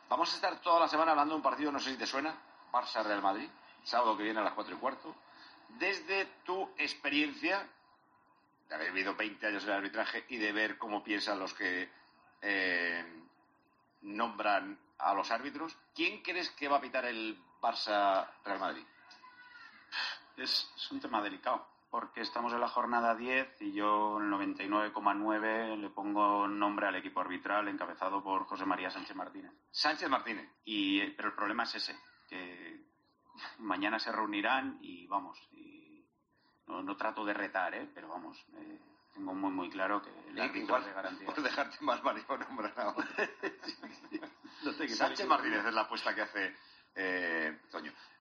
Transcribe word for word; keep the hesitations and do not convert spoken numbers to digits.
Vamos a estar toda la semana hablando de un partido, no sé si te suena, Barça-Real Madrid, sábado que viene a las cuatro y cuarto. Desde tu experiencia, de haber vivido veinte años en el arbitraje y de ver cómo piensan los que eh, nombran a los árbitros, ¿quién crees que va a pitar el Barça-Real Madrid? Es, es un tema delicado, porque estamos en la jornada diez y yo en el noventa y nueve coma nueve le pongo nombre al equipo arbitral encabezado por José María Sánchez Martínez. Sánchez Martínez. Y, pero el problema es ese, que mañana se reunirán y vamos, y no, no trato de retar, ¿eh? Pero vamos, eh, tengo muy muy claro que el árbitro es de garantía. Por dejarte más marido nombrado. no Sánchez Martínez es la apuesta que hace eh, Toño.